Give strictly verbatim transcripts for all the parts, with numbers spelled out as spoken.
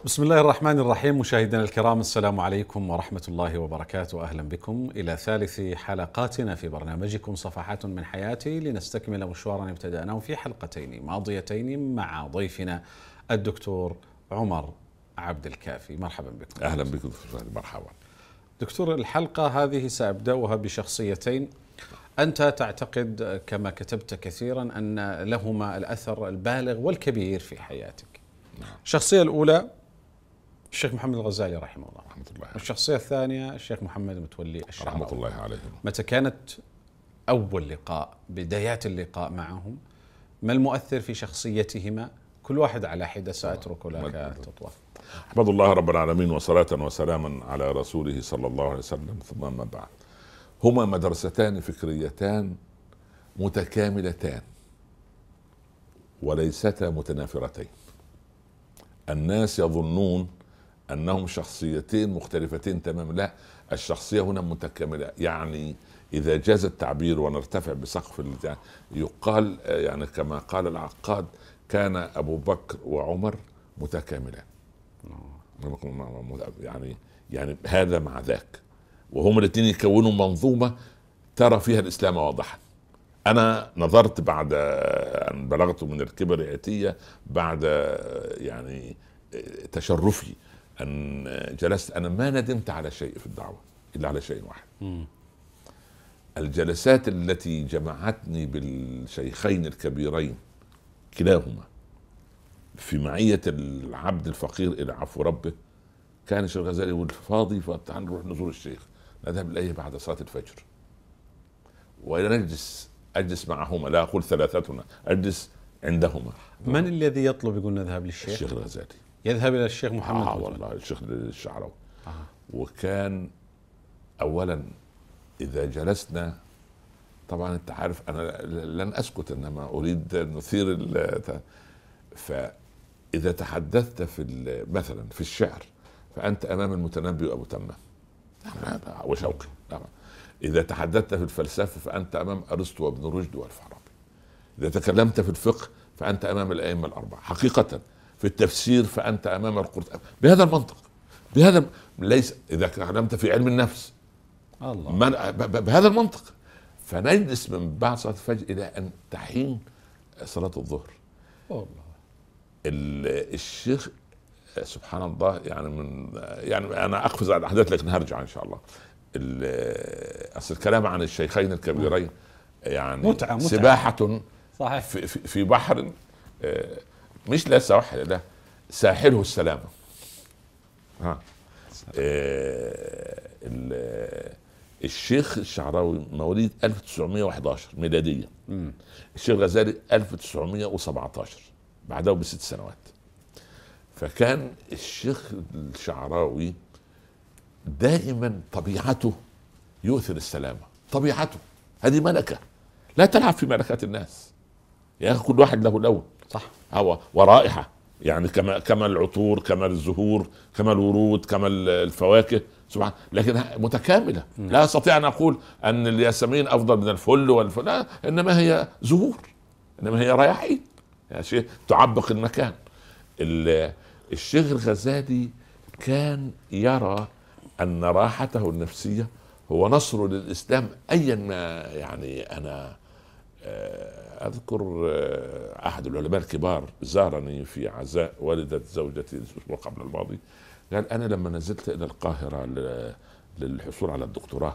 بسم الله الرحمن الرحيم. مشاهدينا الكرام، السلام عليكم ورحمة الله وبركاته. أهلا بكم إلى ثالث حلقاتنا في برنامجكم صفحات من حياتي، لنستكمل مشوارا ابتدأناه في حلقتين ماضيتين مع ضيفنا الدكتور عمر عبد الكافي. مرحبا بكم. أهلا بكم. مرحبا دكتور. الحلقة هذه سأبدأها بشخصيتين أنت تعتقد كما كتبت كثيرا أن لهما الأثر البالغ والكبير في حياتك. الشخصية الأولى الشيخ محمد الغزالي رحمه الله رحمة الله عليه. والشخصية الثانية الشيخ محمد متولي الشعراوي رحمة الله عليهم. متى كانت أول لقاء، بدايات اللقاء معهم، ما المؤثر في شخصيتهما؟ كل واحد على حدة، سأترك لك تطوى. أحمد الله رب العالمين وصلاة وسلاما على رسوله صلى الله عليه وسلم، ثم ما بعد. هما مدرستان فكريتان متكاملتان وليستا متنافرتين. الناس يظنون أنهم شخصيتين مختلفتين تماما، لا، الشخصية هنا متكاملة. يعني إذا جاز التعبير ونرتفع بسقف يقال، يعني كما قال العقاد: كان أبو بكر وعمر متكاملان. يعني يعني هذا مع ذاك، وهم الاثنين يكونوا منظومة ترى فيها الإسلام واضحا. أنا نظرت بعد أن بلغت من الكبر عتية، بعد يعني تشرفي أن جلست، أنا ما ندمت على شيء في الدعوة إلا على شيء واحد. م. الجلسات التي جمعتني بالشيخين الكبيرين كلاهما في معية العبد الفقير إلى عفو ربه، كان الشيخ الغزالي يقول: فاضي فتعال نروح نزور الشيخ، نذهب إليه بعد صلاة الفجر ونجلس، أجلس معهما، لا أقول ثلاثتنا، أجلس عندهما. من الذي يطلب يقول نذهب للشيخ؟ الشيخ الغزالي يذهب إلى الشيخ محمد. آه والله الشيخ الشعراوي. آه. وكان أولا إذا جلسنا، طبعا أنت عارف أنا لن أسكت، إنما أريد أن نثير. فإذا تحدثت في مثلا في الشعر فأنت أمام المتنبي وأبو تمام وشوقي. إذا تحدثت في الفلسفة فأنت أمام أرسطو وابن رشد والفارابي. إذا تكلمت في الفقه فأنت أمام الأئمة الأربعة. حقيقة في التفسير فأنت أمام القرطبي. بهذا المنطق، بهذا ليس. إذا تكلمت في علم النفس الله بهذا المنطق. فنجلس من بعد صلاة الفجر إلى أن تحين صلاة الظهر. الله. الشيخ سبحان الله، يعني من يعني أنا أقفز على الأحداث لكن هرجع إن شاء الله. أصل الكلام عن الشيخين الكبيرين يعني متعة متعة. سباحة صحيح. في, في بحر، مش لا سواحل، لا ساحله السلامة. ها. الشيخ الشعراوي مواليد ألف وتسعمائة وأحد عشر ميلادية. الشيخ الغزالي ألف وتسعمائة وسبعة عشر، بعده بست سنوات. فكان الشيخ الشعراوي دائما طبيعته يؤثر السلامة. طبيعته هذه ملكة، لا تلعب في ملكات الناس. يعني كل واحد له لون، صح، هو ورائحة، يعني كما كما العطور، كما الزهور، كما الورود، كما الفواكه، سبحان، لكن متكاملة. لا أستطيع أن أقول أن الياسمين أفضل من الفل والفل، لا، إنما هي زهور، إنما هي رياحين، يعني شيء تعبق المكان. الشيخ الغزالي كان يرى أن راحته النفسية هو نصر للإسلام أيا ما. يعني أنا أذكر أحد العلماء الكبار زارني في عزاء والدة زوجتي الأسبوع قبل الماضي، قال: أنا لما نزلت إلى القاهرة للحصول على الدكتوراه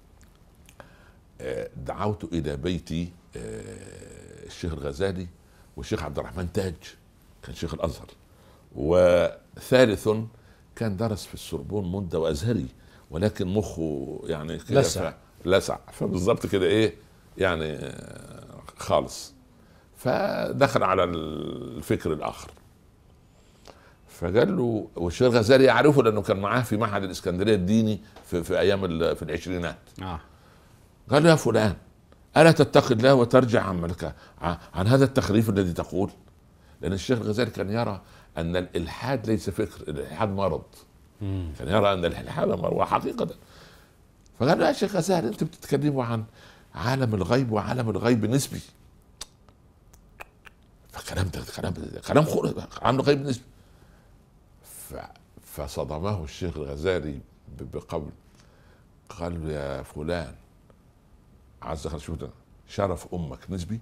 دعوت إلى بيتي الشيخ الغزالي والشيخ عبد الرحمن تاج، كان شيخ الأزهر، وثالث كان درس في السوربون مدة وأزهري، ولكن مخه يعني لسع لسع فبالضبط كده إيه يعني خالص. فدخل على الفكر الآخر، فقال له، والشيخ الغزالي يعرفه لأنه كان معاه في معهد الإسكندرية الديني في, في أيام في العشرينات. آه. قال له: يا فلان، ألا تتقي الله وترجع عن ملكة عن هذا التخريف الذي تقول؟ لأن الشيخ الغزالي كان يرى أن الإلحاد ليس فكر، الإلحاد مرض. مم. كان يرى أن الإلحاد مرض حقيقة. فقال له: يا شيخ غزالي، أنتم بتتكلموا عن عالم الغيب وعالم الغيب نسبي. فكلام ده كلام كلام عالم الغيب نسبي. فصدمه الشيخ الغزالي بقول، قال له يا فلان عز وجل شو ده شرف امك نسبي.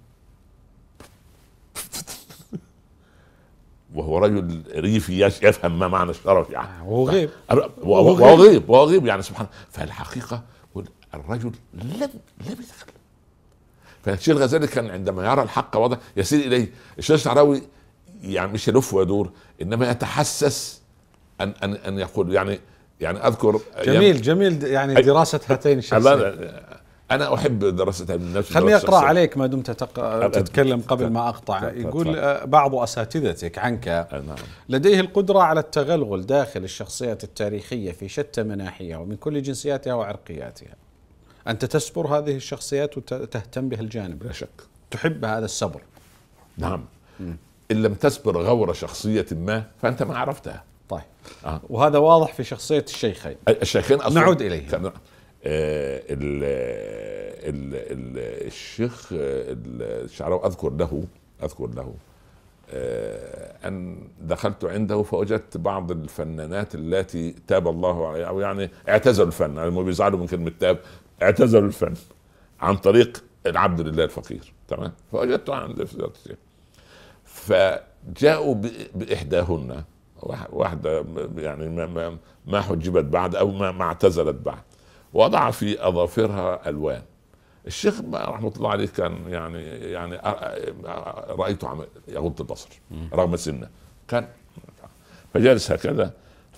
وهو رجل ريفي يفهم ما معنى الشرف يعني، وهو غيب وهو غيب وهو غيب يعني سبحان. فالحقيقه الرجل لم لم يتكلم. فالشيخ الغزالي كان عندما يرى الحق واضح يسير اليه. الشيخ الشعراوي يعني مش يلف ويدور، انما يتحسس ان ان ان يقول يعني يعني اذكر جميل جميل يعني دراسه هاتين الشخصيتين. انا احب دراسه علم النفس. خليني اقرا عليك ما دمت تق... تتكلم قبل ما اقطع. يقول بعض اساتذتك عنك لديه القدره على التغلغل داخل الشخصيات التاريخيه في شتى مناحيها ومن كل جنسياتها وعرقياتها. انت تسبر هذه الشخصيات وتهتم بهالجانب؟ بلا شك. تحب هذا السبر؟ نعم. م. ان لم تسبر غور شخصيه ما فانت ما عرفتها. طيب. آه. وهذا واضح في شخصيه الشيخين. الشيخين أصلاً نعود اليهم. آه ال ال ال الشيخ الشعراوي اذكر له اذكر له آه ان دخلت عنده فوجدت بعض الفنانات التي تاب الله عليها، او يعني اعتزلوا الفن، يعني بيزعلوا من كلمه تاب، اعتزلوا الفن عن طريق العبد لله الفقير. تمام. فوجدته عند الشيخ، فجاءوا باحداهن، واحده يعني ما ما حجبت بعد او ما ما اعتزلت بعد، وضع في اظافرها الوان. الشيخ رحمه الله عليه كان يعني يعني رايته يغض البصر رغم سنه، كان فجلس هكذا.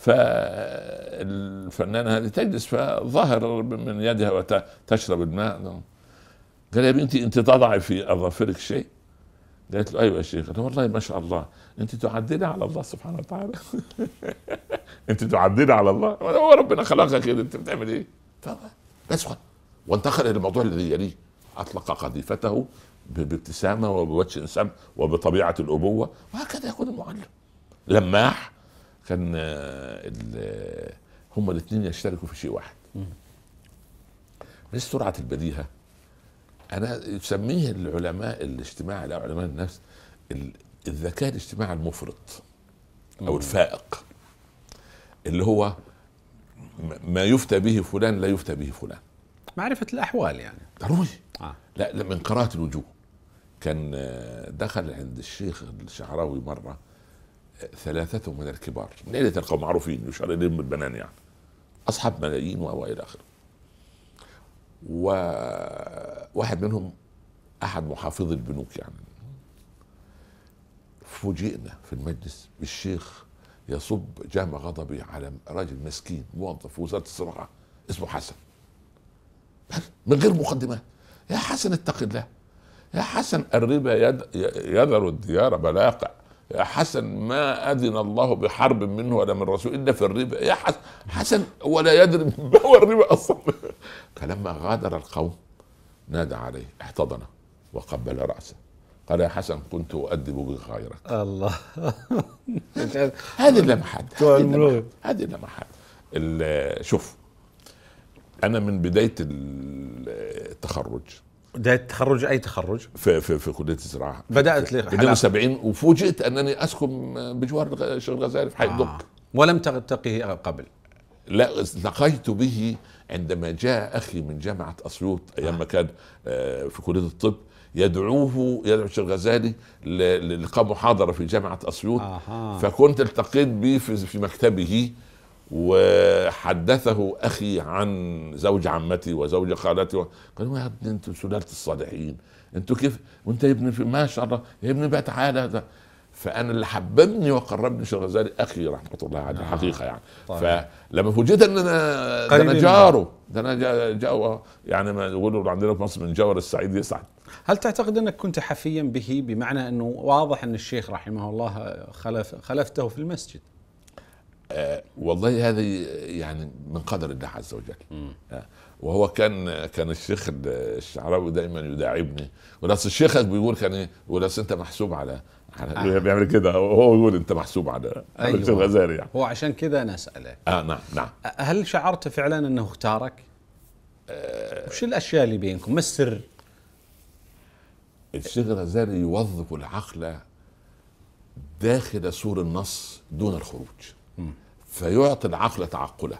فالفنانه هذه تجلس فظهر من يدها وتشرب الماء. قال يا بنتي انت تضعي في اظافرك شيء؟ قالت له ايوه يا شيخ. قال والله ما شاء الله انت تعدلي على الله سبحانه وتعالى. انت تعدلي على الله، هو ربنا خلقك كده، انت بتعمل ايه؟ بس وانتقل الى الموضوع الذي يليه، اطلق قذيفته بابتسامه وبوجه انسان وبطبيعه الابوه، وهكذا يكون المعلم. لماح كان هم الاثنين يشتركوا في شيء واحد، بس سرعه البديهه. انا يسميه العلماء الاجتماع لا علماء النفس الذكاء الاجتماعي المفرط او الفائق، اللي هو ما يفتى به فلان لا يفتى به فلان. معرفة الأحوال يعني ضروري. آه. لا من قراءة الوجوه. كان دخل عند الشيخ الشعراوي مرة ثلاثة من الكبار من عيلة القوم معروفين يشار إليهم بالبنان، يعني أصحاب ملايين وإلى آخره. وواحد منهم أحد محافظي البنوك يعني. فوجئنا في المجلس بالشيخ يصب جام غضبي على رجل مسكين موظف في وزارة الزراعة اسمه حسن من غير مقدمات. يا حسن اتق الله، يا حسن الربا يد يذر الديار بلاقع، يا حسن ما أذن الله بحرب منه ولا من رسول إلا في الربا، يا حسن حسن ولا يدري ما هو الربا أصلا. فلما غادر القوم نادى عليه، احتضنه وقبل رأسه، قال يا حسن كنت أؤدب بك غيرك. الله. هذه اللمحات هذه اللمحات. شوف أنا من بداية التخرج، بداية التخرج أي تخرج؟ في في في كلية الزراعة بدأت في اثنين وسبعين، وفوجئت أنني أسكن بجوار الشيخ الغزالي في حي الدق. آه. ولم تلتقيه قبل؟ لا، التقيت به عندما جاء أخي من جامعة أسيوط أيام ما كان في كلية الطب، يدعوه يدعو الشيخ الغزالي للقاء محاضرة في جامعة أسيوط. آه. فكنت التقيت به في مكتبه، وحدثه أخي عن زوج عمتي وزوج خالتي، قالوا يا ابني انتوا سلالة الصالحين، انتوا كيف وانت يا ابني ما شاء الله يا ابني بقى تعالى ده. فانا اللي حببني وقربني الشيخ الغزالي اخي رحمه الله عليه الحقيقه يعني. طيب. فلما فوجئت ان انا ده انا جاره، ده انا جا يعني ما يقولوا عندنا في مصر من جور السعيد يسعد. هل تعتقد انك كنت حفيا به، بمعنى انه واضح ان الشيخ رحمه الله خلف خلفته في المسجد؟ آه والله هذا يعني من قدر الله عز وجل. آه وهو كان كان الشيخ الشعراوي دائما يداعبني، وناس الشيخ بيقول كان ايه، يقول انت محسوب على آه. بيعمل كده، هو يقول انت محسوب على أيوة. الشيخ الغزالي يعني. هو عشان كذا انا اساله. اه نعم نعم. هل شعرت فعلا انه اختارك؟ آه وش الاشياء اللي بينكم؟ ما السر؟ الشيخ الغزالي يوظف العقل داخل سور النص دون الخروج. فيعطي العقل تعقله.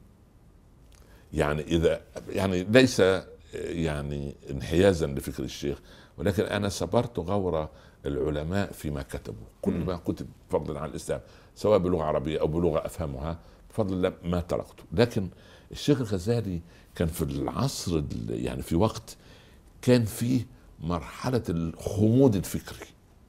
يعني اذا يعني ليس يعني انحيازا لفكر الشيخ، ولكن انا صبرت غور العلماء فيما كتبوا. كل ما كتب فضلا عن الاسلام سواء بلغه عربيه او بلغه افهمها بفضل الله ما تركته. لكن الشيخ الغزالي كان في العصر يعني في وقت كان فيه مرحله الخمود الفكري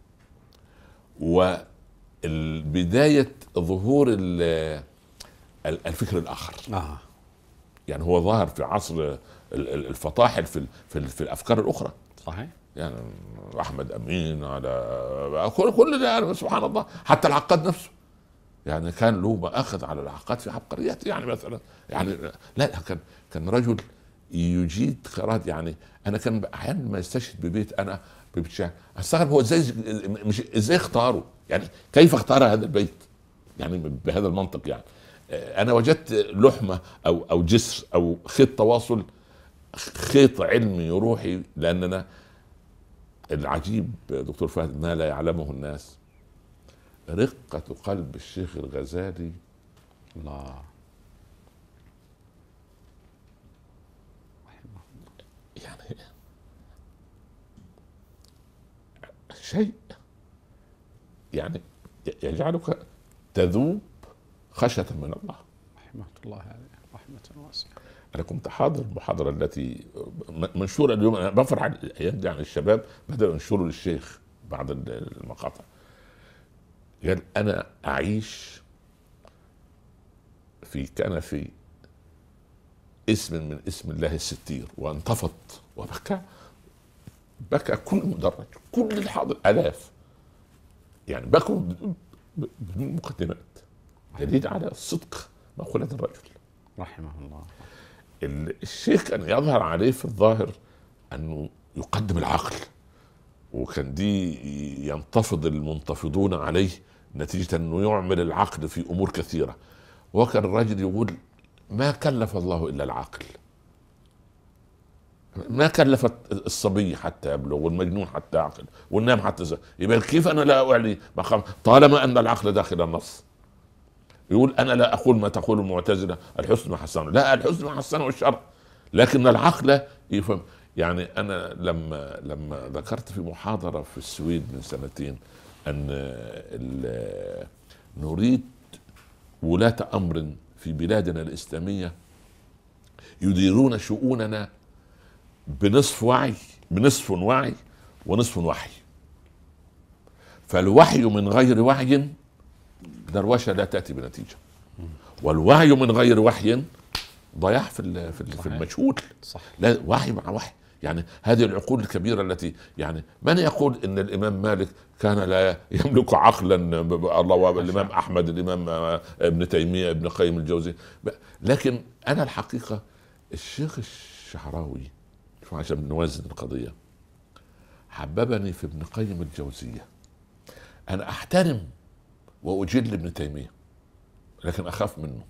وبدايه ظهور الفكر الاخر. آه. يعني هو ظهر في عصر الفطاحل في في, في الافكار الاخرى. صحيح. يعني احمد امين على كل كل ده يعني سبحان الله. حتى العقاد نفسه يعني كان له مآخذ على العقاد في عبقريات. يعني مثلا يعني لا كان كان رجل يجيد قراءات. يعني انا كان احيانا ما يستشهد ببيت انا ببيت شعر استغرب هو ازاي مش ازاي اختاره. يعني كيف اختار هذا البيت يعني بهذا المنطق. يعني انا وجدت لحمه او او جسر او خيط تواصل، خيط علمي روحي. لاننا العجيب دكتور فهد ما لا يعلمه الناس رقة قلب الشيخ الغزالي. الله يعني شيء يعني يجعلك تذوب خشية من الله. رحمة الله عليه رحمة واسعة. أنا كنت حاضر المحاضرة التي منشورة اليوم. أنا بفرح الأيام دي عن الشباب بدأوا ينشروا للشيخ بعض المقاطع. قال أنا أعيش في كنفي اسم من اسم الله الستير، وانتفض وبكى بكى كل مدرج كل الحاضر آلاف. يعني بكوا بدون مقدمات دليل على الصدق مقولة الرجل رحمه الله. الشيخ كان يظهر عليه في الظاهر أنه يقدم العقل، وكان دي ينتفض المنتفضون عليه نتيجة أنه يعمل العقل في أمور كثيرة. وكان الرجل يقول ما كلف الله إلا العقل، ما كلفت الصبي حتى يبلغ والمجنون حتى يعقل والنام حتى زي. يبقى كيف أنا لا أعلي مقام طالما أن العقل داخل النص. يقول أنا لا أقول ما تقول المعتزلة الحسن حسنه، لا الحسن حسنه الشر، لكن العقل يفهم. يعني أنا لما لما ذكرت في محاضرة في السويد من سنتين أن نريد ولاة أمر في بلادنا الإسلامية يديرون شؤوننا بنصف وعي بنصف وعي ونصف وحي. فالوحي من غير وحي دروشة لا تأتي بنتيجة، والوعي من غير وحي ضياع في في المجهول. صح. لا وحي مع وحي. يعني هذه العقول الكبيرة التي يعني من يقول ان الامام مالك كان لا يملك عقلا الله، الامام احمد، الامام ابن تيمية، ابن قيم الجوزي. لكن انا الحقيقة الشيخ الشعراوي عشان نوازن القضية حببني في ابن قيم الجوزية. انا احترم واجل ابن تيمية لكن اخاف منه.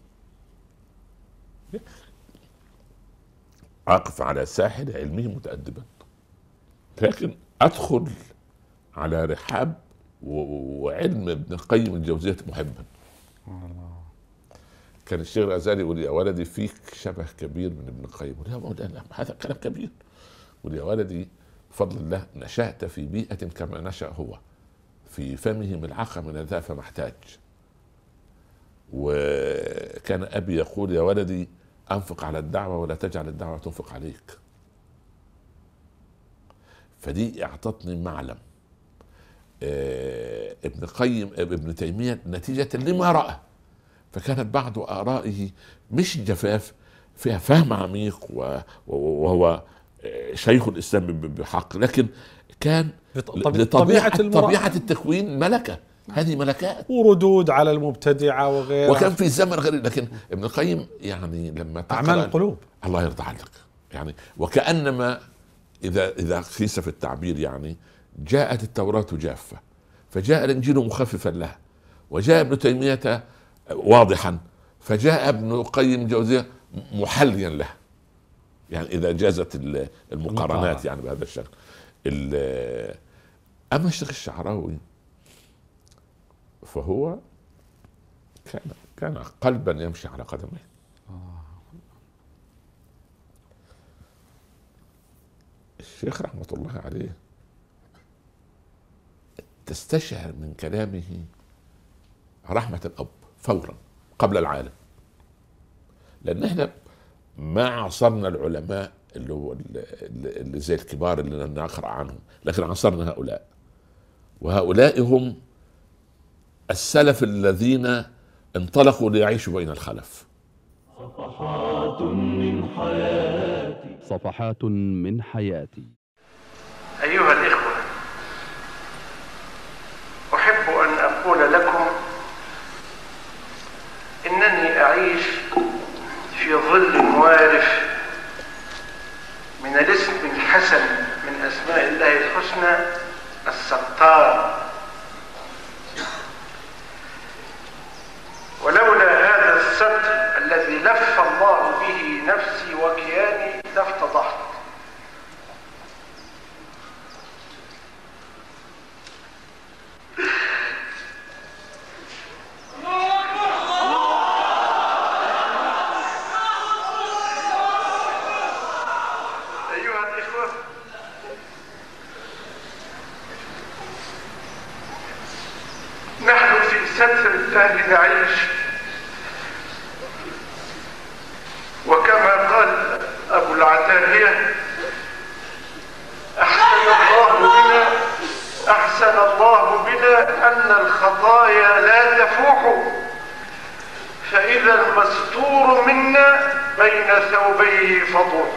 اقف على ساحل علمي متأدبا لكن ادخل على رحاب وعلم ابن قيم الجوزية محبا. كان الشيخ الغزالي يقول يا ولدي فيك شبه كبير من ابن قيم. يا مولانا هذا كلام كبير. يقول يا ولدي بفضل الله نشأت في بيئة كما نشأ هو، في فمه ملعقة من ذا فما احتاج. وكان أبي يقول يا ولدي أنفق على الدعوة ولا تجعل الدعوة تنفق عليك. فدي أعطتني معلم. اه ابن قيم ابن تيمية نتيجة لما رأى. فكانت بعض آرائه مش جفاف، فيها فهم عميق وهو شيخ الإسلام بحق، لكن كان لطبيعة طبيعة التكوين ملكة. هذه ملكات وردود على المبتدعة وغيرها، وكان في زمن غير. لكن ابن القيم يعني لما أعمال القلوب الله يرضى عنك يعني وكأنما إذا إذا قيس في التعبير يعني جاءت التوراة جافة فجاء الإنجيل مخففا لها، وجاء ابن تيمية واضحا فجاء ابن القيم الجوزية محليا لها. يعني إذا جازت المقارنات يعني بهذا الشكل. أما الشيخ الشعراوي فهو كان كان قلبا يمشي على قدميه. الشيخ رحمة الله عليه تستشعر من كلامه رحمة الأب فورا قبل العالم، لأن احنا ما عاصرنا العلماء اللي هو اللي زي الكبار اللي نقرأ عنهم، لكن عاصرنا هؤلاء، وهؤلاء هم السلف الذين انطلقوا ليعيشوا بين الخلف. صفحات من حياتي صفحات من حياتي. أيها الإخوة، أحب أن أقول لكم إنني أعيش في ظل وارف من الاسم الحسن من أسماء الله الحسنى الستار، ولولا هذا الستر الذي لف الله به نفسي وكياني لافتضحت. أيها الإخوة، نحن في ستر الله نعيش، وكما قال أبو العتاهية: أحسن الله بنا أحسن الله بنا أن الخطايا لا تفوح، فإذا المستور منا بين ثوبيه فضوح.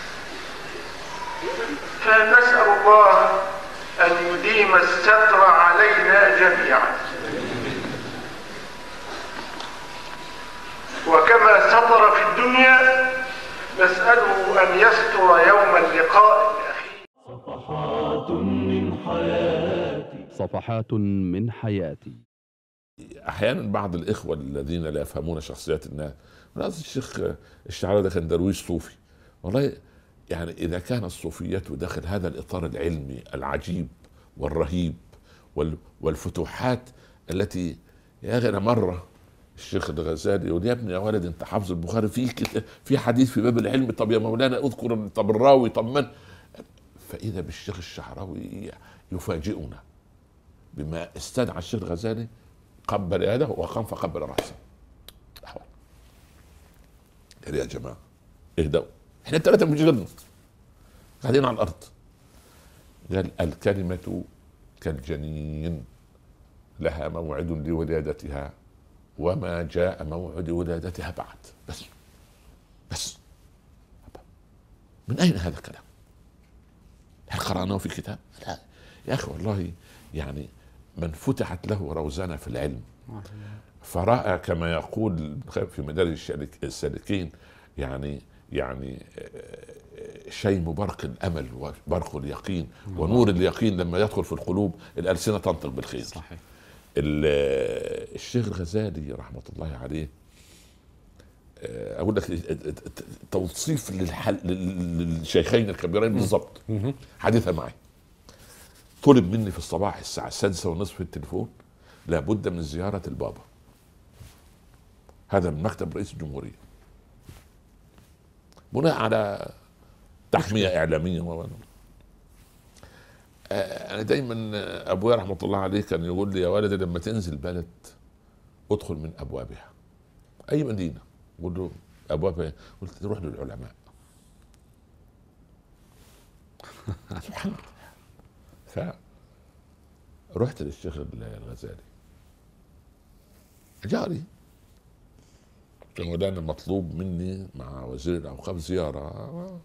فنسأل الله أن يديم الستر علينا جميعا، وكما ستر في الدنيا نسأله أن يستر يوم اللقاء الأخير. صفحات من حياتي صفحات من حياتي. احيانا بعض الاخوه الذين لا يفهمون شخصيات الناس، راس الشيخ الشعراوي ده كان درويش صوفي، والله يعني اذا كان الصوفيه داخل هذا الاطار العلمي العجيب والرهيب والفتوحات التي، يا اخي انا مره الشيخ الغزالي يقول: يا ابني يا ولد انت حافظ البخاري، في في حديث في باب العلم، طب يا مولانا اذكر، طب الراوي، طب من، فاذا بالشيخ الشعراوي يفاجئنا بما استدعى الشيخ الغزالي، قبل يده وقام فقبل راسه. قال: يا جماعه اهدوا، احنا الثلاثه مش غيرنا قاعدين على الارض. قال: الكلمه كالجنين لها موعد لولادتها وما جاء موعد ولادتها بعد. بس بس من اين هذا الكلام؟ هل قرأناه في كتاب؟ لا يا اخي، والله يعني من فتحت له روزانة في العلم فرأى كما يقول في مدارج السالكين يعني يعني شيء برق الأمل وبرق اليقين ونور اليقين لما يدخل في القلوب الألسنة تنطق بالخير. صحيح. الشيخ الغزالي رحمة الله عليه، أقول لك توصيف للشيخين الكبيرين بالضبط حديثها معي. طلب مني في الصباح الساعة السادسة ونصف في التليفون: لابد من زيارة البابا. هذا من مكتب رئيس الجمهورية، بناء على تحمية إعلامية. و أنا دايما أبويا رحمة الله عليه كان يقول لي: يا ولد لما تنزل بلد ادخل من أبوابها. أي مدينة قول له أبوابها، قلت روح للعلماء. سبحان الله. فرحت للشيخ الغزالي جاري، كان مولانا مطلوب مني مع وزير الأوقاف زيارة.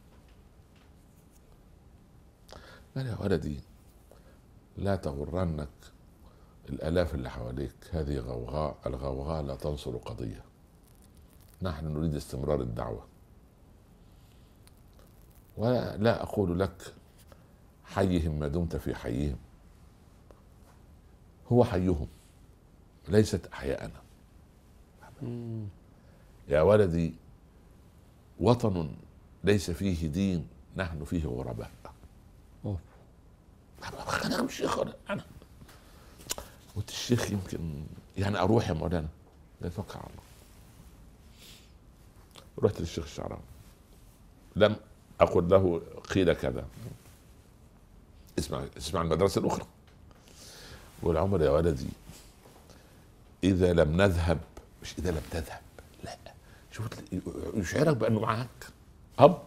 قال: يا ولدي لا تغرنك الآلاف اللي حواليك، هذه غوغاء، الغوغاء لا تنصر قضية، نحن نريد استمرار الدعوة، ولا أقول لك حيهم ما دمت في حيهم، هو حيهم ليست أحياءنا. يا ولدي وطن ليس فيه دين نحن فيه غرباء. أنا مش شيخ، أنا قلت الشيخ يمكن يعني أروح يا مولانا. يتوكل على الله. رحت للشيخ الشعراوي، لم أقل له قيل كذا، اسمع اسمع المدرسة الأخرى. والعمر يا ولدي إذا لم نذهب، مش إذا لم تذهب، لا، شوف يشعرك بأنه معك أب.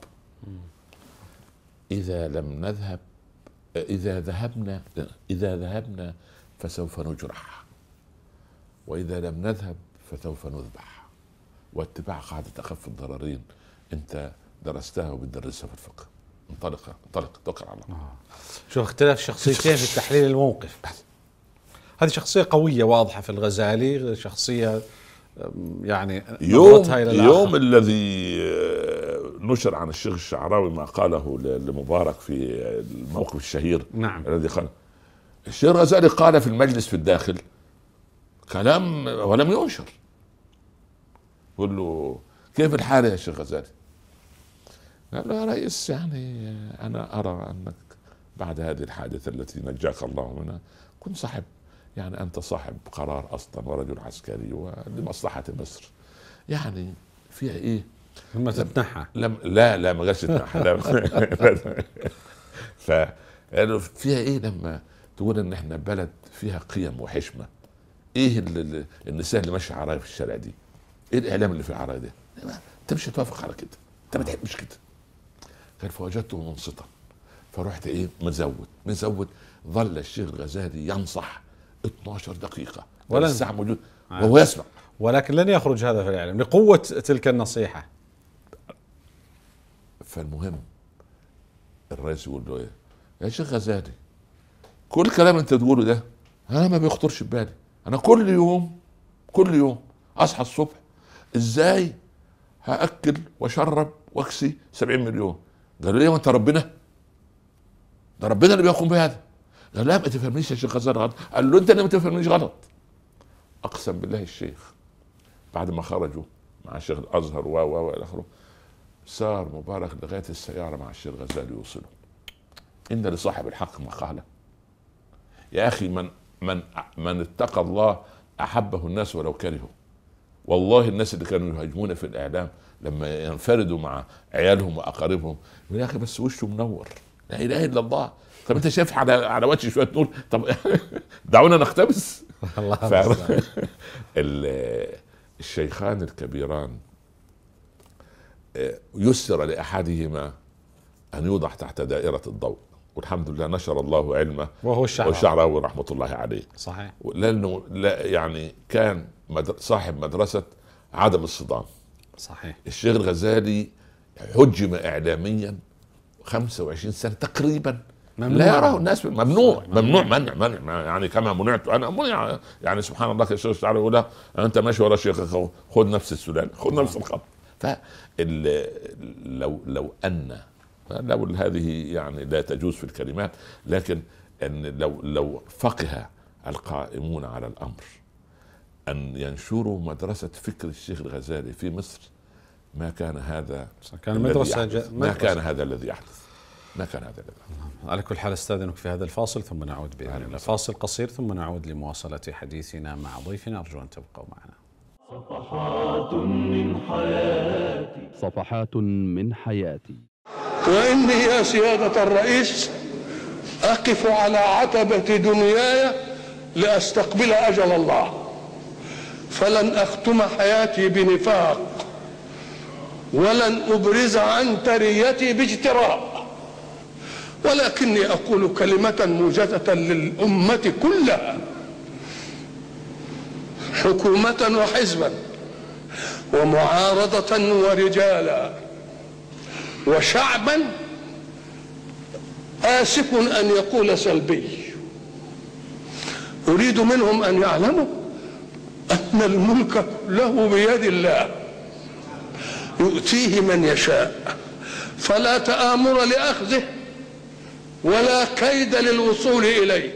إذا لم نذهب، إذا ذهبنا إذا ذهبنا فسوف نجرح، وإذا لم نذهب فسوف نذبح. واتباع قاعدة أخف الضررين أنت درستها وبتدرسها في الفقه. انطلق انطلق توكل على الله. آه. شو اختلاف شخصيتين في تحليل الموقف. هذه شخصية قوية واضحة في الغزالي، شخصية يعني يوم يوم الذي نشر عن الشيخ الشعراوي ما قاله لمبارك في الموقف الشهير. نعم. الذي قال الشيخ الغزالي قال في المجلس في الداخل كلام ولم ينشر. قل له كيف الحال يا شيخ غزالي؟ قال له يا رئيس يعني أنا أرى أنك بعد هذه الحادثة التي نجاك الله منها كنت صاحب، يعني أنت صاحب قرار أصلا ورجل عسكري ولمصلحة مصر، يعني فيها إيه؟ لما تتنحى لم لا لا ما قالش تتنحى فقالوا فيها إيه لما تقول إن إحنا بلد فيها قيم وحشمة؟ إيه النساء اللي ماشية عرايا في الشارع دي؟ إيه الإعلام اللي في عرايا ده؟ أنت مش هتوافق على كده، أنت ما تحبش كده. قال فوجدته منصتا، فرحت إيه مزود مزود. ظل الشيخ الغزالي ينصح اثناشر دقيقة ولا الساعة موجود وهو يسمع، ولكن لن يخرج هذا في الإعلام لقوة تلك النصيحة. فالمهم الرئيس يقول له ايه يا شيخ غزالي، كل الكلام انت تقوله ده انا ما بيخطرش ببالي. انا كل يوم كل يوم اصحى الصبح ازاي هاكل واشرب واكسي سبعين مليون. قالوا لي وانت ربنا؟ ده ربنا اللي بيقوم بهذا. قال لا ما تفهمنيش يا شيخ غزالي غلط. قال له انت اللي ما تفهمنيش غلط. اقسم بالله الشيخ بعد ما خرجوا مع الشيخ الازهر و و الى اخره سار مبارك لغايه السياره مع الشيخ غزالي يوصله. ان لصاحب الحق مقاله. يا اخي من من من اتقى الله احبه الناس ولو كرهوا. والله الناس اللي كانوا يهاجمون في الاعلام لما ينفردوا مع عيالهم واقاربهم يا اخي بس وشه منور لا اله الا الله. طب انت شايف على على وجه شويه نور؟ طب دعونا نقتبس. الله الشيخان الكبيران يسر لاحدهما ان يوضع تحت دائره الضوء، والحمد لله نشر الله علمه وهو الشعراوي والشعراوي رحمه الله عليه. صحيح. لانه لا يعني كان صاحب مدرسه عدم الصدام. صحيح. الشيخ الغزالي حجم اعلاميا خمسة وعشرين سنه تقريبا ممنوع. لا يراه الناس ممنوع ممنوع منع منع يعني كما منعت انا منع. يعني سبحان الله الشيخ الشعراوي يقول انت ماشي ورا شيخ خذ نفس السلال خذ نفس الخط. فلو لو ان لو هذه يعني لا تجوز في الكلمات، لكن ان لو لو فقه القائمون على الامر ان ينشروا مدرسه فكر الشيخ الغزالي في مصر ما كان هذا كان مدرسه ج... ما كان هذا الذي يحدث ما كان هذا الذي يحدث. على كل حال استاذنك في هذا الفاصل ثم نعود باذن الله. فاصل قصير ثم نعود لمواصله حديثنا مع ضيفنا. ارجو ان تبقوا معنا. صفحات من حياتي صفحات من حياتي. وإني يا سيادة الرئيس أقف على عتبة دنياي لأستقبل أجل الله، فلن أختم حياتي بنفاق ولن أبرز عن تريتي باجتراء، ولكني أقول كلمة موجزة للأمة كلها، حكومة وحزبا ومعارضة ورجالا وشعبا آسف أن يقول سلبي. أريد منهم أن يعلموا أن الملك كله بيد الله يؤتيه من يشاء، فلا تآمر لأخذه ولا كيد للوصول إليه.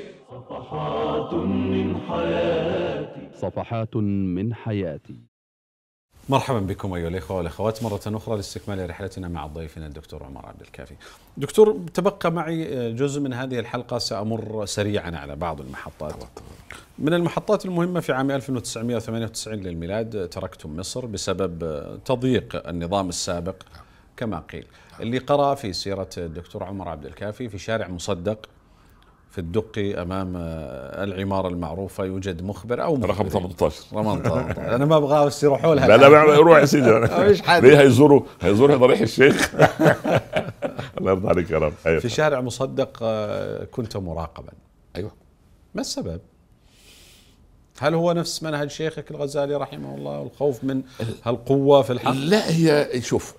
صفحات من حياتي صفحات من حياتي. مرحبا بكم أيها الإخوة والأخوات مرة أخرى لاستكمال رحلتنا مع ضيفنا الدكتور عمر عبد الكافي. دكتور، تبقى معي جزء من هذه الحلقة، سأمر سريعا على بعض المحطات. من المحطات المهمة، في عام ألف وتسعمائة وثمانية وتسعين للميلاد تركتم مصر بسبب تضييق النظام السابق كما قيل. اللي قرأ في سيرة الدكتور عمر عبد الكافي في شارع مصدق في الدقي أمام العمارة المعروفة يوجد مخبر أو مخبر رقم ثمانية عشر. أنا ما أبغى بس يروحوا لها. لا لا روح يا سيدي. ليه هيزوروا هيزوروا ضريح الشيخ. الله يرضى عليك يا رب. أيوة. في شارع مصدق كنت مراقبا. أيوة. ما السبب؟ هل هو نفس منهج شيخك الغزالي رحمه الله، والخوف من هالقوة في الحق؟ لا، هي شوف،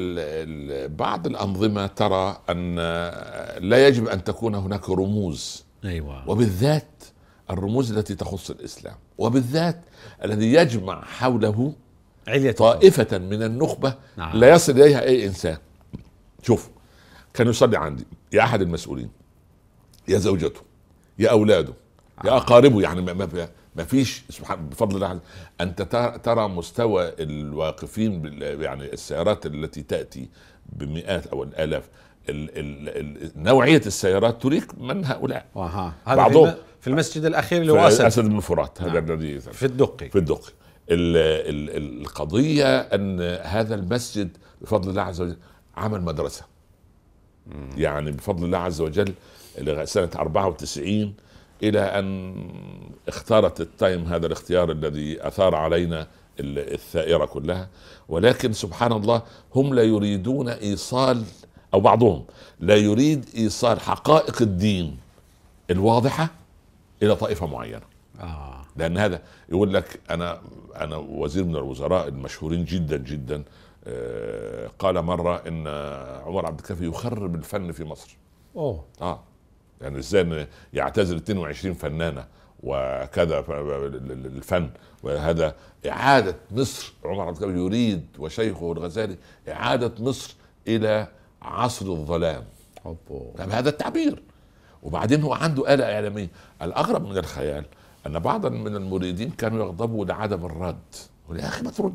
بعض الأنظمة ترى أن لا يجب أن تكون هناك رموز. أيوة. وبالذات الرموز التي تخص الإسلام، وبالذات الذي يجمع حوله طائفة من النخبة. نعم. لا يصل إليها أي إنسان. شوف، كان يصلي عندي يا أحد المسؤولين، يا زوجته، يا أولاده، يا أقاربه، يعني ما ما فيش سبحان بفضل الله. أنت ترى مستوى الواقفين، يعني السيارات التي تأتي بمئات أو الآلاف، ال ال ال نوعية السيارات تريك من هؤلاء. أها. بعضهم في المسجد الأخير اللي هو أسد, أسد بن فرات. هذا الذي في الدقي. في الدقي. ال ال القضية أن هذا المسجد بفضل الله عز وجل عمل مدرسة. مم. يعني بفضل الله عز وجل سنة أربعة وتسعين إلى أن اختارت التايم هذا الاختيار الذي أثار علينا الثائرة كلها. ولكن سبحان الله، هم لا يريدون إيصال، أو بعضهم لا يريد إيصال حقائق الدين الواضحة إلى طائفة معينة. آه. لأن هذا يقول لك أنا أنا وزير من الوزراء المشهورين جدا جدا آه قال مرة إن عمر عبد الكافي يخرب الفن في مصر. أوه. آه يعني ازاي يعتزل اثنين وعشرين فنانة وكذا الفن، وهذا إعادة مصر. عمر عبد الكافي يريد، وشيخه الغزالي، إعادة مصر إلى عصر الظلام. هذا التعبير. وبعدين هو عنده آلة إعلامية. الأغرب من الخيال أن بعضا من المريدين كانوا يغضبوا لعدم الرد. يا أخي ما ترد.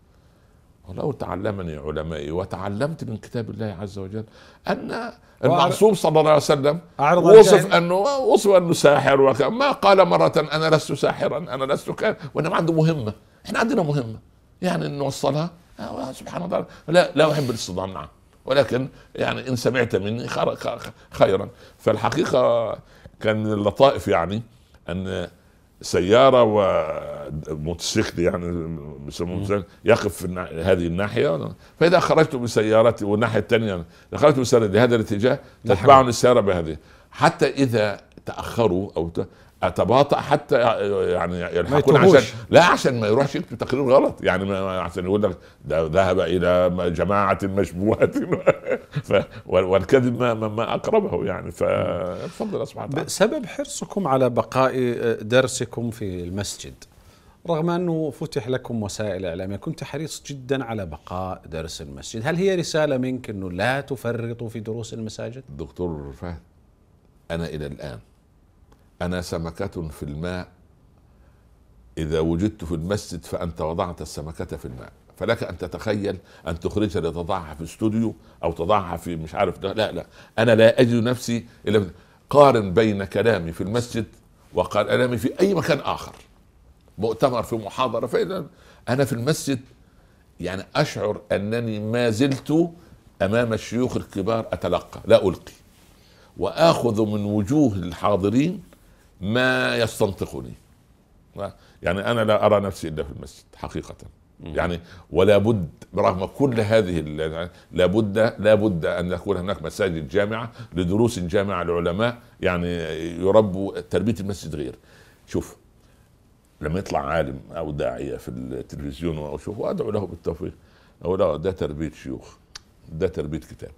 ولو تعلمني علمائي وتعلمت من كتاب الله عز وجل أن المعصوم صلى الله عليه وسلم وصف أنه وصف أنه ساحر، وكان ما قال مرة أنا لست ساحرا، أنا لست كان، وإنما عنده مهمة. إحنا عندنا مهمة يعني نوصلها. سبحان الله. لا لا أحب الاصطدام معه، ولكن يعني إن سمعت مني خيرا. فالحقيقة كان من اللطائف يعني أن سيارة وموتوسيكل يعني يقف في هذه الناحية، فإذا خرجت بسيارتي والناحية الثانية خرجت بسيارتي لهذا الاتجاه تتبعني السيارة بهذه، حتى إذا تأخروا أو أتباطأ حتى يعني يلحقون، عشان لا عشان ما يروحش يكتب تقرير غلط، يعني ما عشان يقول لك ذهب إلى جماعة مشبوهة والكذب ما, ما أقربه يعني. ففضل الله سبحانه وتعالى. سبب حرصكم على بقاء درسكم في المسجد رغم أنه فتح لكم وسائل إعلامية، كنت حريص جدا على بقاء درس المسجد، هل هي رسالة منك أنه لا تفرطوا في دروس المساجد؟ دكتور فهد، أنا إلى الآن أنا سمكة في الماء، إذا وجدت في المسجد فأنت وضعت السمكة في الماء، فلك أن تتخيل أن تخرجها لتضعها في استوديو أو تضعها في مش عارف ده. لا لا أنا لا أجد نفسي إلا قارن بين كلامي في المسجد وكلامي في أي مكان آخر، مؤتمر، في محاضرة، فإذا أنا في المسجد يعني أشعر أنني ما زلت أمام الشيوخ الكبار أتلقى لا ألقي، وآخذ من وجوه الحاضرين ما يستنطقني. يعني أنا لا أرى نفسي إلا في المسجد حقيقة يعني. ولا بد برغم كل هذه لا بد لا بد أن يكون هناك مساجد جامعة لدروس جامعة العلماء، يعني يربوا تربية المسجد. غير شوف لما يطلع عالم أو داعية في التلفزيون وأشوف وأدعو له بالتوفيق، أقول له ده تربية شيوخ، ده تربية كتاب.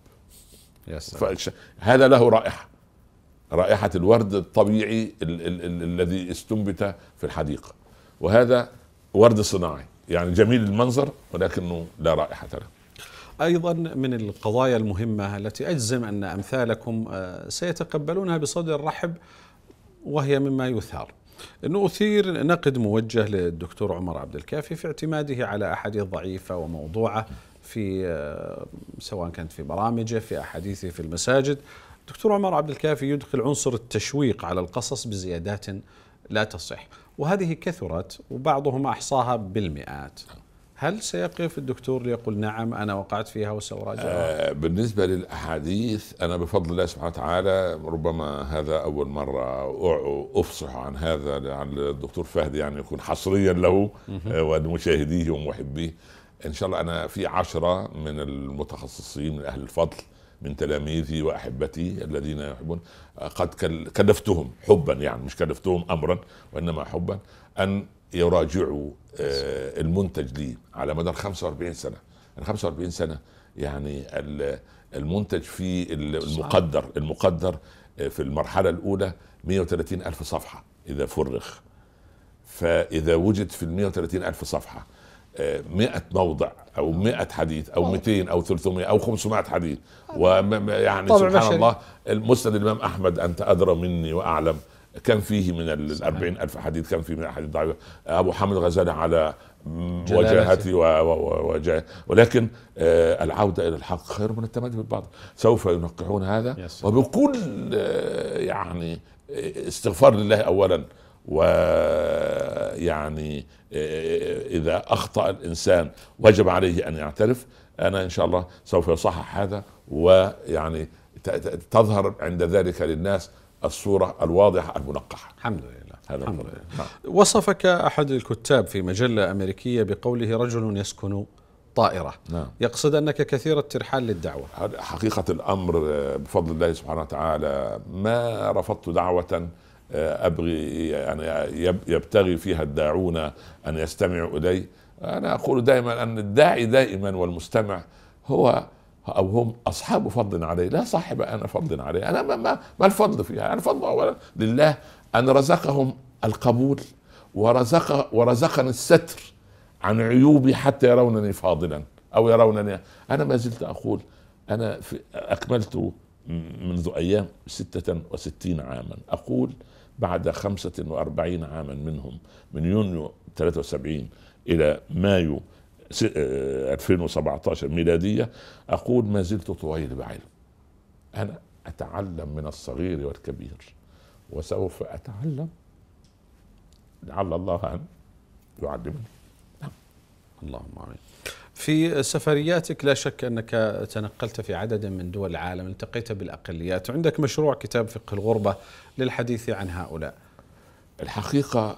هذا له رائحة، رائحة الورد الطبيعي ال- ال- ال- الذي استنبت في الحديقة، وهذا ورد صناعي يعني جميل المنظر ولكنه لا رائحة له. أيضا من القضايا المهمة التي أجزم أن أمثالكم سيتقبلونها بصدر رحب، وهي مما يثار أنه أثير نقد موجه للدكتور عمر عبد الكافي في اعتماده على أحاديث ضعيفة وموضوعة في سواء كانت في برامجه في أحاديثه في المساجد. دكتور عمر عبد الكافي يدخل عنصر التشويق على القصص بزيادات لا تصح، وهذه كثرت وبعضهم أحصاها بالمئات. هل سيقف الدكتور ليقول نعم أنا وقعت فيها وسأراجعها؟ آه بالنسبة للأحاديث أنا بفضل الله سبحانه وتعالى ربما هذا أول مرة أفصح عن هذا، لعل الدكتور فهد يعني يكون حصريا له آه ولمشاهديه ومحبيه. إن شاء الله أنا في عشرة من المتخصصين من أهل الفضل من تلاميذي وأحبتي الذين يحبون قد كلفتهم حبا، يعني مش كلفتهم أمرا وإنما حبا، أن يراجعوا المنتج لي على مدار خمسة وأربعين سنة. يعني خمسة وأربعين سنة يعني المنتج في المقدر المقدر في المرحلة الأولى مئة وثلاثين ألف صفحة إذا فرغ، فإذا وجد في المئة وثلاثين ألف صفحة مئة موضع أو مئة حديث أو مئتين أو ثلاثمئة أو خمسمائة حديث، ويعني سبحان بشري. الله المسند الإمام أحمد أنت أدرى مني وأعلم كان فيه من الأربعين ألف حديث، كان فيه من الحديث ضعيفة. أبو حامد الغزالي على وجاهتي ووجاه، ولكن آه العودة إلى الحق خير من التمادي بالباطل. سوف ينقحون هذا وبكل آه يعني استغفار لله أولا، ويعني آه إذا أخطأ الإنسان وجب عليه أن يعترف. أنا إن شاء الله سوف يصحح هذا، ويعني تظهر عند ذلك للناس الصورة الواضحة المنقحة. الحمد لله. الحمد لله. وصفك أحد الكتاب في مجلة أمريكية بقوله رجل يسكن طائرة. نعم. يقصد أنك كثير الترحال للدعوة. حقيقة الأمر بفضل الله سبحانه وتعالى ما رفضت دعوة أبغي يعني يبتغي فيها الداعون أن يستمعوا إلي. أنا أقول دائما أن الداعي دائما والمستمع هو أو هم أصحاب فضل علي، لا صاحب أنا فضل علي. أنا ما, ما, ما الفضل فيها، أنا الفضل أولا لله أن رزقهم القبول ورزق ورزقني الستر عن عيوبي حتى يرونني فاضلا أو يرونني. أنا ما زلت أقول أنا في أكملت منذ أيام ستة وستين عاما، أقول بعد خمسة وأربعين عاما منهم من يونيو ثلاثة وسبعين إلى مايو ألفين وسبعة عشر ميلادية، أقول ما زلت طويل بعلم. أنا أتعلم من الصغير والكبير وسوف أتعلم، لعل الله أن يعلمني. نعم. اللهم آمين. في سفرياتك لا شك أنك تنقلت في عدد من دول العالم، التقيت بالأقليات، عندك مشروع كتاب فقه الغربة للحديث عن هؤلاء. الحقيقة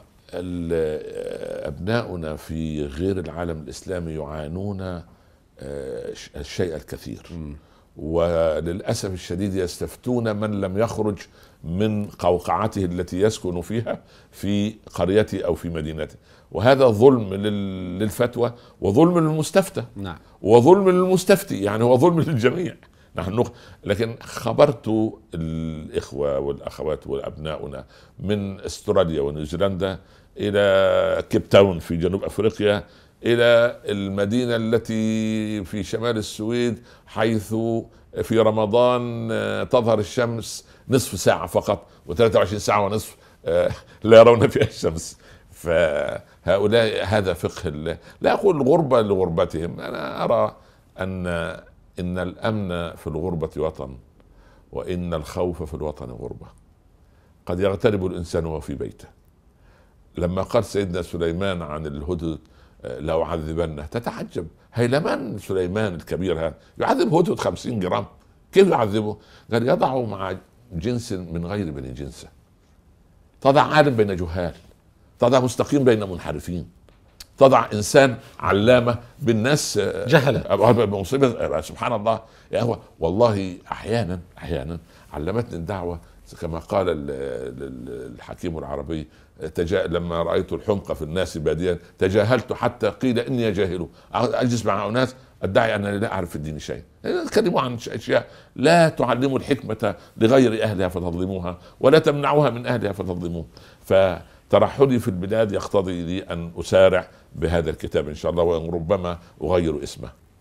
أبناؤنا في غير العالم الإسلامي يعانون الشيء الكثير، وللأسف الشديد يستفتون من لم يخرج من قوقعته التي يسكن فيها في قريته أو في مدينته، وهذا ظلم للفتوى وظلم للمستفتى. نعم. وظلم للمستفتي، يعني هو ظلم للجميع. نحن لكن خبرت الإخوة والأخوات وأبناؤنا من استراليا ونيوزيلندا إلى كيب تاون في جنوب أفريقيا، إلى المدينة التي في شمال السويد حيث في رمضان تظهر الشمس نصف ساعة فقط وثلاثة وعشرين ساعة ونصف لا يرون فيها الشمس. فهؤلاء هذا فقه الله. لا أقول غربة لغربتهم، أنا أرى أن إن الأمن في الغربة وطن، وإن الخوف في الوطن غربة. قد يغترب الإنسان وهو في بيته. لما قال سيدنا سليمان عن الهدهد لو عذبنه، تتعجب هيلمان سليمان الكبير هذا يعذب هدهد خمسين جرام، كيف يعذبه؟ قال يضعه مع جنس من غير بني جنسه، تضع عالم بين جهال، تضع مستقيم بين منحرفين، تضع إنسان علامة بالناس جهلة. مصيبة. سبحان الله يا هو. والله أحيانا أحيانا علمتني الدعوة كما قال الحكيم العربي لما رأيت الحمق في الناس باديا تجاهلت حتى قيل إني جاهل. أجلس مع أناس أدعي أنني لا أعرف في الدين شيء، تكلموا عن أشياء لا تعلموا الحكمة لغير أهلها فتظلموها ولا تمنعوها من أهلها فتظلموها. فترحلي في البلاد يقتضي لي أن أسارع بهذا الكتاب إن شاء الله، وربما أغير اسمه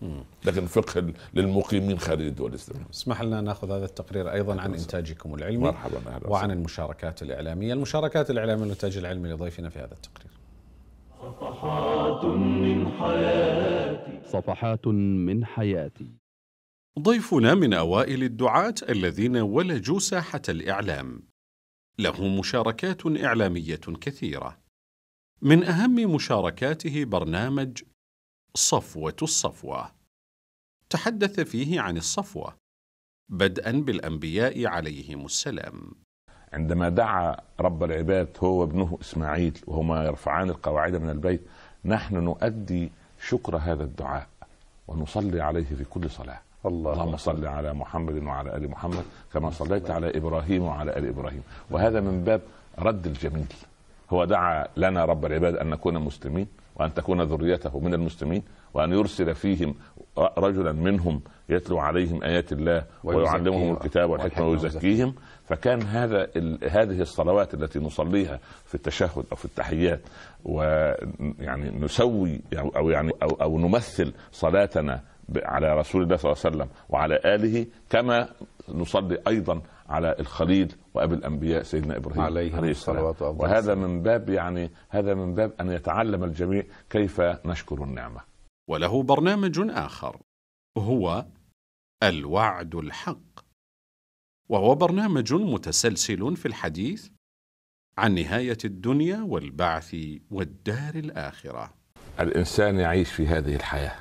لكن فقه للمقيمين خارج الدول الإسلامية. اسمح لنا ناخذ هذا التقرير أيضا عن إنتاجكم العلمي. مرحبا. أهلا وعن وسلم. المشاركات الإعلامية المشاركات الإعلامية والإنتاج العلمي لضيفنا في هذا التقرير. صفحات من حياتي. صفحات من حياتي. ضيفنا من أوائل الدعاة الذين ولجوا ساحة الإعلام، له مشاركات إعلامية كثيرة، من أهم مشاركاته برنامج صفوة الصفوة، تحدث فيه عن الصفوة بدءا بالأنبياء عليهم السلام. عندما دعا رب العباد هو وابنه إسماعيل وهما يرفعان القواعد من البيت، نحن نؤدي شكر هذا الدعاء ونصلي عليه في كل صلاة. الله اللهم صل على محمد وعلى آل محمد كما صليت على إبراهيم وعلى آل إبراهيم. وهذا من باب رد الجميل. هو دعا لنا رب العباد أن نكون مسلمين وأن تكون ذريته من المسلمين وأن يرسل فيهم رجلا منهم يتلو عليهم آيات الله ويعلمهم الكتاب والحكمة ويزكيهم. فكان هذا هذه الصلوات التي نصليها في التشهد أو في التحيات ويعني نسوي أو يعني أو, أو نمثل صلاتنا على رسول الله صلى الله عليه وسلم وعلى آله كما نصلي أيضا على الخليل وأبي الأنبياء سيدنا إبراهيم عليه, عليه السلام. وهذا من باب يعني هذا من باب أن يتعلم الجميع كيف نشكر النعمة. وله برنامج آخر هو الوعد الحق، وهو برنامج متسلسل في الحديث عن نهاية الدنيا والبعث والدار الآخرة. الإنسان يعيش في هذه الحياة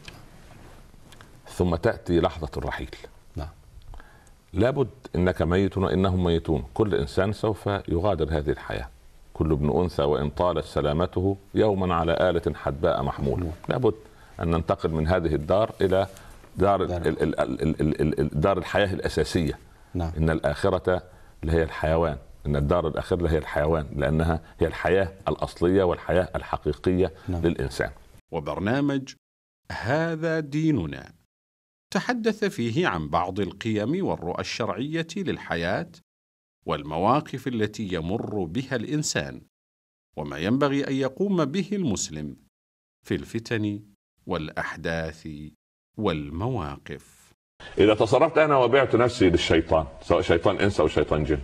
ثم تأتي لحظة الرحيل. نعم. لابد إنك ميت وإنهم ميتون. كل إنسان سوف يغادر هذه الحياة. كل ابن أنثى وإن طالت سلامته يوما على آلة حدباء محمول. لابد أن ننتقل من هذه الدار إلى دار ال ال ال ال ال ال دار الحياة الأساسية. نعم. إن الآخرة هي الحيوان، إن الدار الآخرة هي الحيوان، لأنها هي الحياة الأصلية والحياة الحقيقية. نعم. للإنسان. وبرنامج هذا ديننا تحدث فيه عن بعض القيم والرؤى الشرعية للحياة والمواقف التي يمر بها الإنسان وما ينبغي أن يقوم به المسلم في الفتن والأحداث والمواقف. إذا تصرفت أنا وبعت نفسي للشيطان، سواء شيطان إنس أو شيطان جن،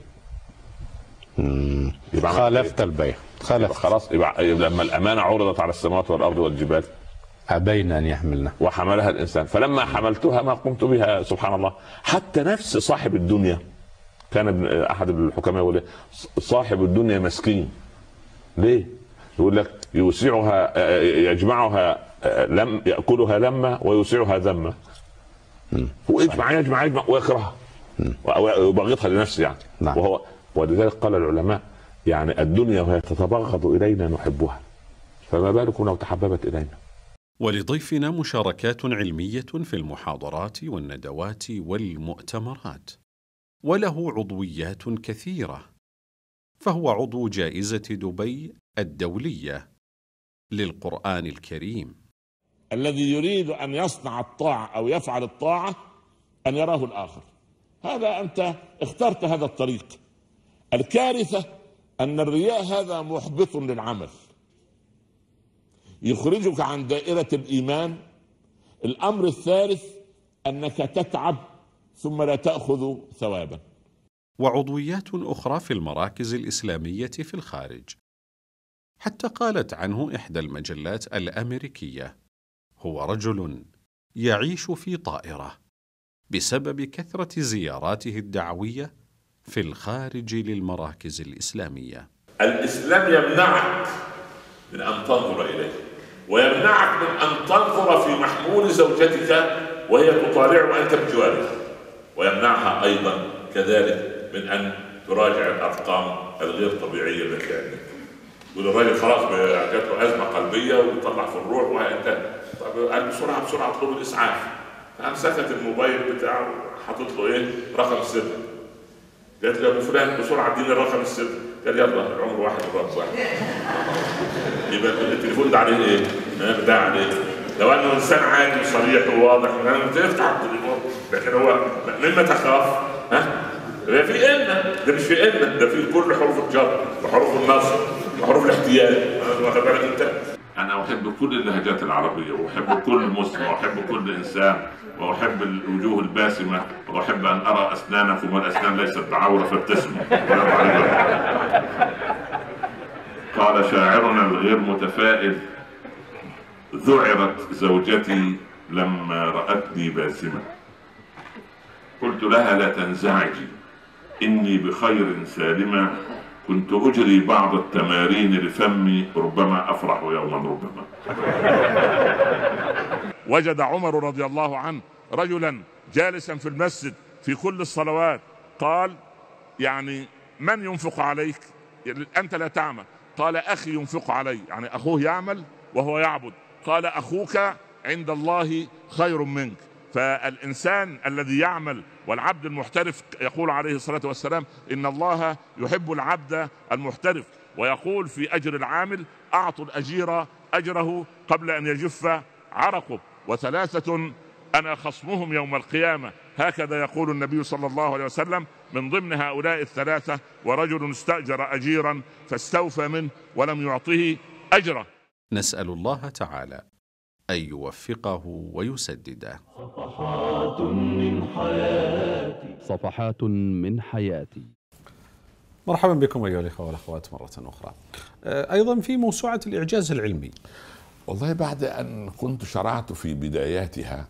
يبقى خالفت البيع. خالفت خلاص. يبقى لما الأمانة عرضت على السماوات والأرض والجبال أبين أن يحملنا وحملها الإنسان، فلما حملتها ما قمت بها. سبحان الله. حتى نفس صاحب الدنيا كان أحد الحكماء يقول صاحب الدنيا مسكين. ليه؟ يقول لك يوسعها يجمعها لم يأكلها لما ويوسعها ذمة. ويجمع يجمع يجمع ويكرهها ويبغضها لنفسه يعني. نعم. وهو ولذلك قال العلماء يعني الدنيا وهي تتبغض إلينا نحبها، فما بالكم لو تحببت إلينا. ولضيفنا مشاركات علمية في المحاضرات والندوات والمؤتمرات، وله عضويات كثيرة، فهو عضو جائزة دبي الدولية للقرآن الكريم. الذي يريد أن يصنع الطاعة أو يفعل الطاعة أن يراه الآخر. هذا أنت اخترت هذا الطريق. الكارثة أن الرياء هذا محبط للعمل، يخرجك عن دائرة الإيمان. الأمر الثالث أنك تتعب ثم لا تأخذ ثوابا. وعضويات أخرى في المراكز الإسلامية في الخارج، حتى قالت عنه إحدى المجلات الأمريكية: هو رجل يعيش في طائرة بسبب كثرة زياراته الدعوية في الخارج للمراكز الإسلامية. الإسلام يمنعك من أن تنظر إليه، ويمنعك من أن تنظر في محمول زوجتك وهي تطالع وأنت بجوارها، ويمنعها أيضا كذلك من أن تراجع الأرقام الغير طبيعية التي عندك. يقول الراجل خلاص جات له أزمة قلبية ويطلع في الروح وأنت قال بسرعة بسرعة اطلب الإسعاف. فأمسكت الموبايل بتاعه حاطط له إيه؟ رقم السر. قالت له يا أبو فلان بسرعة اديني الرقم السر. قال يلا العمر واحد والرب واحد. يبقى التليفون ده عليه إيه؟ ده عليه. لو أنه إنسان عادي صريح وواضح أنت تفتح التليفون، لكن هو مما تخاف ها؟ ده في إن ده مش في إن ده في كل حروف الجر وحروف النصر وحروف الاحتيال. واخد بالك أنت؟ انا احب كل اللهجات العربيه، واحب كل مسلم، واحب كل انسان، واحب الوجوه الباسمه، واحب ان ارى اسنانكم، والاسنان ليست بعوره فابتسموا. قال شاعرنا الغير متفائل: ذعرت زوجتي لما رأتني باسمة، قلت لها لا تنزعجي إني بخير سالمة، كنت أجري بعض التمارين لفمي، ربما أفرح يوما ربما. وجد عمر رضي الله عنه رجلا جالسا في المسجد في كل الصلوات، قال: يعني من ينفق عليك؟ أنت لا تعمل. قال: أخي ينفق علي، يعني أخوه يعمل وهو يعبد. قال: أخوك عند الله خير منك. فالإنسان الذي يعمل والعبد المحترف، يقول عليه الصلاة والسلام: إن الله يحب العبد المحترف، ويقول في أجر العامل: أعطوا الأجير أجره قبل أن يجف عرقه، وثلاثة أنا خصمهم يوم القيامة، هكذا يقول النبي صلى الله عليه وسلم. من ضمن هؤلاء الثلاثة: ورجل استأجر أجيرا فاستوفى منه ولم يعطه أجره. نسأل الله تعالى أن يوفقه ويسدده. صفحات من حياتي. صفحات من حياتي. مرحبا بكم أيها الأخوة والأخوات مرة أخرى. أيضا في موسوعة الإعجاز العلمي. والله بعد أن كنت شرعت في بداياتها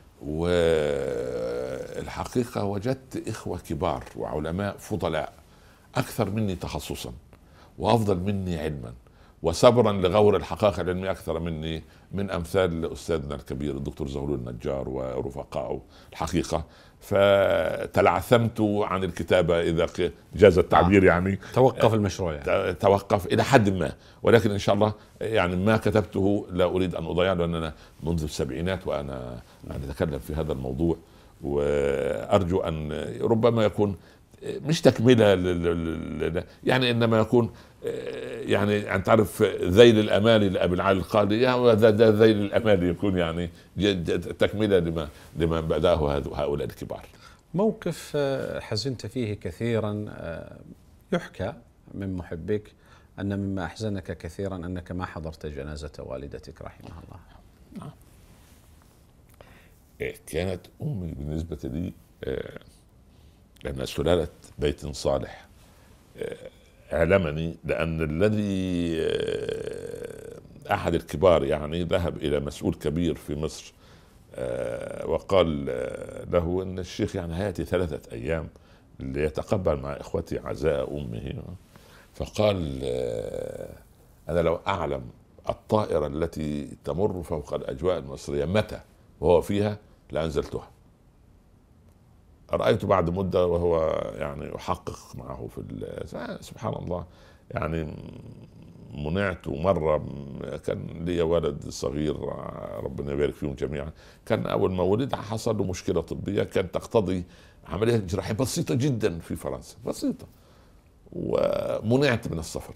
والحقيقة وجدت إخوة كبار وعلماء فضلاء أكثر مني تخصصا وأفضل مني علما وصبرا لغور الحقائق العلمية أكثر مني، من أمثال أستاذنا الكبير الدكتور زغلول النجار ورفقائه الحقيقة. فتلعثمت عن الكتابة إذا جاز التعبير، يعني توقف المشروع، يعني توقف إلى حد ما، ولكن إن شاء الله يعني ما كتبته لا أريد أن أضيع، لأننا منذ السبعينات وأنا أتكلم في هذا الموضوع، وأرجو أن ربما يكون مش تكملة يعني، إنما يكون يعني أن تعرف ذيل الأمال لأبي العالي القاضي، يعني ذيل الأمال يكون يعني تكملة لما لما بدأه هؤلاء الكبار. موقف حزنت فيه كثيرا يحكى من محبيك أن مما أحزنك كثيرا أنك ما حضرت جنازة والدتك رحمها الله. كانت أمي بالنسبة لي لأن سلالة بيت صالح أعلمني، لأن الذي أحد الكبار يعني ذهب إلى مسؤول كبير في مصر وقال له أن الشيخ يعني هيأتي ثلاثة أيام ليتقبل مع إخوتي عزاء أمه، فقال: أنا لو أعلم الطائرة التي تمر فوق الأجواء المصرية متى وهو فيها لأنزلتها. رأيته بعد مدة وهو يعني أحقق معه في سبحان الله، يعني منعت مرة. كان لي ولد صغير ربنا يبارك فيهم جميعا، كان أول ما ولد حصل له مشكلة طبية كانت تقتضي عملية جراحية بسيطة جدا في فرنسا، بسيطة، ومنعت من السفر.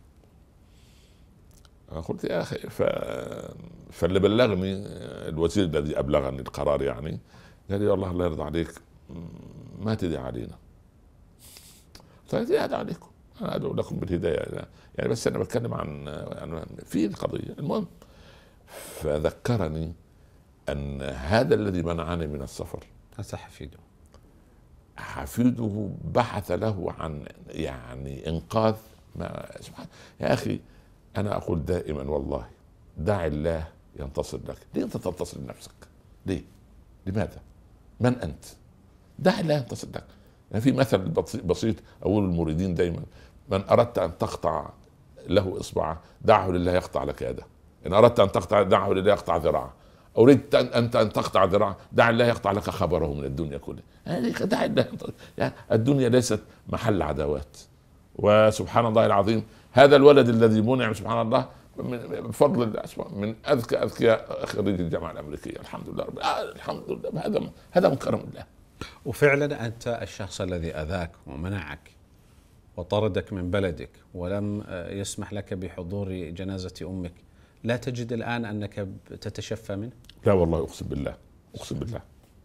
قلت يا أخي، ف... فاللي بلغني الوزير الذي أبلغني القرار يعني قال لي: والله الله يرضى عليك ما تدعي علينا. طيب أدعو عليكم، أنا أدعو لكم بالهداية يعني، بس أنا بتكلم عن في القضية. المهم فذكرني أن هذا الذي منعني من السفر حفيده حفيده بحث له عن يعني إنقاذ ما. سبحان يا أخي، أنا أقول دائما والله دع الله ينتصر لك. ليه أنت تنتصر لنفسك؟ ليه؟ لماذا؟ من أنت؟ دع الله ينتصر لك. يعني في مثل بسيط أقول المريدين دائما: من أردت أن تقطع له إصبعه دعه لله يقطع لك يده، إن أردت أن تقطع دعه لله يقطع ذراعه، أريد أنت أن تقطع ذراعه دع الله يقطع لك خبره من الدنيا كلها. يعني دع الله، يعني الدنيا ليست محل عداوات. وسبحان الله العظيم، هذا الولد الذي منع سبحان الله بفضل الله من أذكى أذكياء خريج الجامعة الأمريكية، الحمد لله رب آه الحمد لله، هذا هذا من كرم الله. وفعلا أنت الشخص الذي أذاك ومنعك وطردك من بلدك ولم يسمح لك بحضور جنازة أمك، لا تجد الآن أنك تتشفى منه؟ لا والله أقسم بالله، أقسم بالله،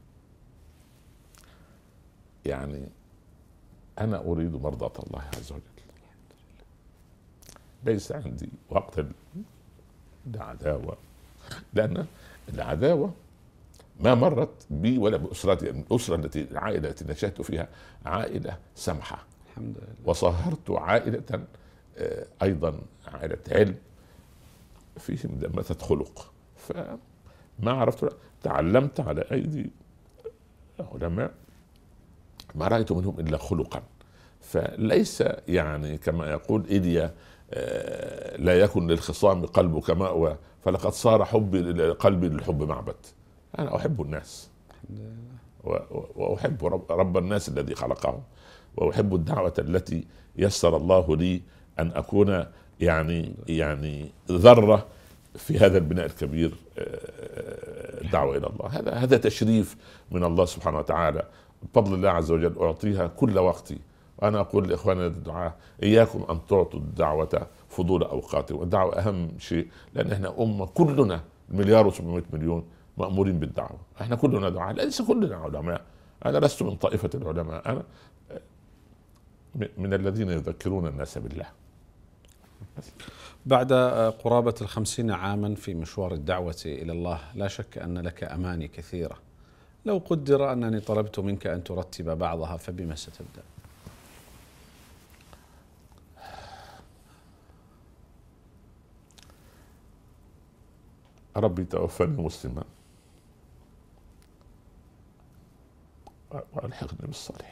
يعني أنا أريد مرضاة الله عز وجل، ليس عندي وقت ده عداوة، لأن العداوة ما مرت بي ولا بأسرتي. يعني الأسرة التي العائلة التي نشأت فيها عائلة سمحة الحمد لله. وصهرت عائلة أيضا عائلة علم فيهم دمثة خلق، فما عرفت، تعلمت على أيدي علماء ما رأيت منهم إلا خلقا. فليس يعني كما يقول إيليا لا يكن للخصام قلب كمأوى فلقد صار حبي قلبي للحب معبد. أنا أحب الناس وأحب رب, رب الناس الذي خلقهم، وأحب الدعوة التي يسر الله لي أن أكون يعني يعني ذرة في هذا البناء الكبير، الدعوة إلى الله. هذا هذا تشريف من الله سبحانه وتعالى بفضل الله عز وجل، أعطيها كل وقتي. وأنا أقول لإخواننا الدعاة إياكم أن تعطوا الدعوة فضول أوقاتي، والدعوة أهم شيء، لأن إحنا أمة كلنا مليار وسبعمائة مليون مأمورين بالدعوة. إحنا كلنا دعاة، ليس كلنا علماء. أنا لست من طائفة العلماء، أنا من الذين يذكرون الناس بالله. بعد قرابة الخمسين عاما في مشوار الدعوة إلى الله، لا شك أن لك أماني كثيرة. لو قدر أنني طلبت منك أن ترتب بعضها فبما ستبدأ؟ ربي توفني مسلما والحقني بالصالحين.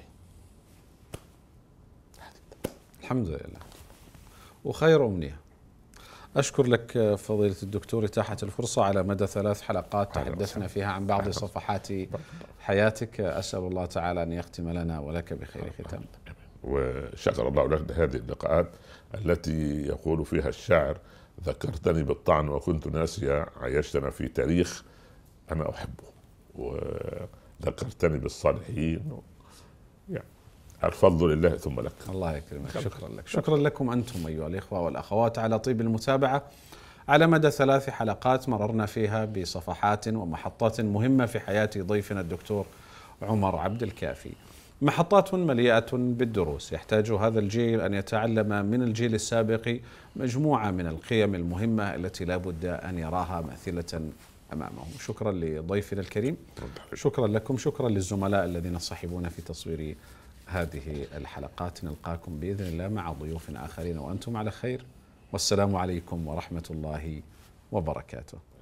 الحمد لله، وخير أمنية. أشكر لك فضيلة الدكتور إتاحة الفرصة على مدى ثلاث حلقات تحدثنا فيها عن بعض صفحات حياتك. أسأل الله تعالى أن يختم لنا ولك بخير ختام. وشكر الله لك هذه اللقاءات التي يقول فيها الشاعر: ذكرتني بالطعن وكنت ناسيا، عيشتنا في تاريخ أنا أحبه، وذكرتني بالصالحين. يعني الفضل لله ثم لك. الله يكرمك. شكرا لك. شكرا لكم أنتم أيها الإخوة والأخوات على طيب المتابعة على مدى ثلاث حلقات مررنا فيها بصفحات ومحطات مهمة في حياة ضيفنا الدكتور عمر عبد الكافي. محطات مليئة بالدروس يحتاج هذا الجيل أن يتعلم من الجيل السابق مجموعة من القيم المهمة التي لا بد أن يراها مثيلة أمامه. شكرا لضيفنا الكريم، شكرا لكم، شكرا للزملاء الذين يصحبون في تصوير هذه الحلقات. نلقاكم بإذن الله مع ضيوف آخرين وأنتم على خير، والسلام عليكم ورحمة الله وبركاته.